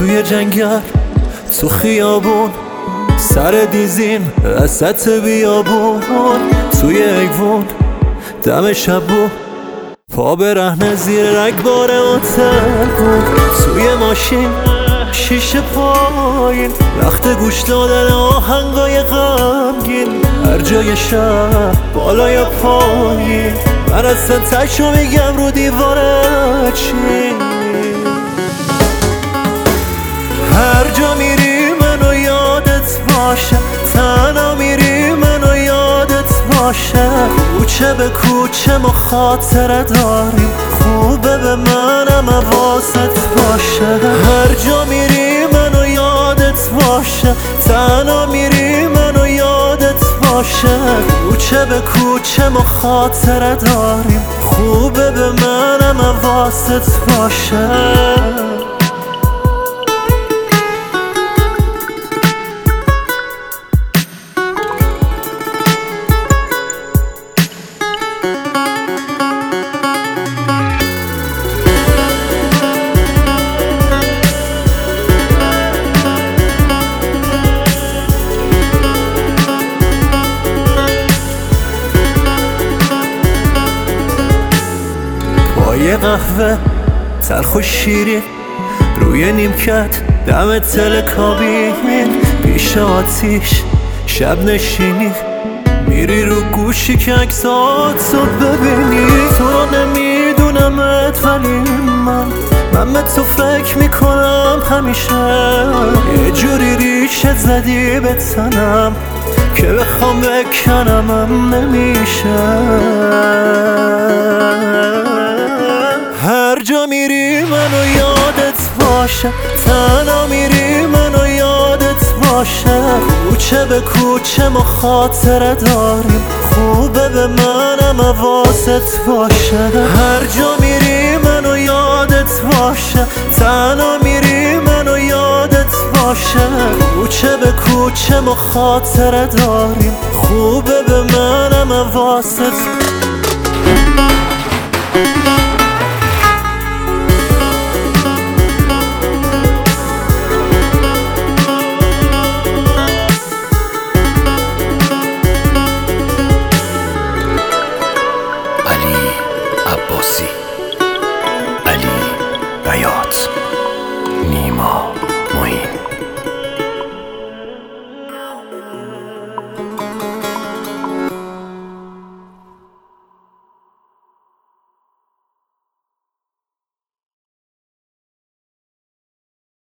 توی جنگل تو خیابون سر دیزیم وسط بیابون توی ایوون دم شبون پا برهنه زیر رگبار هتل بود توی ماشین شیشه پایین وقت گوش دادن آهنگای غمگین هر جای شهر بالای پایین من اصلا تشو میگم رو دیواره چی هر جا میری منو یادت باشه تنها میری منو یادت باشه کوچه به کوچه ما خاطره داریم خوبه به منم حواست باشه هر جا میری منو یادت باشه تنها میری منو یادت باشه کوچه به کوچه ما خاطره داریم خوبه به منم حواست باشه یه قهوه تلخ و شیرین روی نیمکت دم تلکابین پیش آتیش شب نشینی میری رو گوشی که عکساتو ببینی تو رو نمیدونمت ولی من به تو فکر میکنم همیشه یه جوری ریشه زدی به تنم که بخوام بکنمم نمیشه هر جا میری منو یادت باشه تنها میری منو یادت باشه کوچه به کوچه ما خاطره داریم خوبه به منم حواست باشه هر جا میری منو یادت باشه تنها میری منو یادت باشه کوچه به کوچه ما خاطره داریم خوبه به منم حواست علی عباسی علی بیات